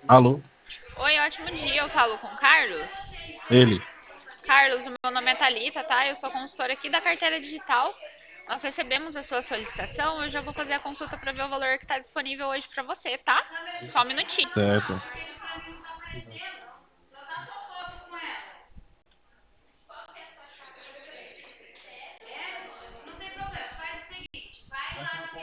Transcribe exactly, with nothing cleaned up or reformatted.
Alô? Oi, ótimo dia. Eu falo com o Carlos. Ele. Carlos, o meu nome é Thalita, tá? Eu sou consultora aqui da carteira digital. Nós recebemos a sua solicitação. Eu já vou fazer a consulta para ver o valor que está disponível hoje para você, tá? Só um minutinho. Certo.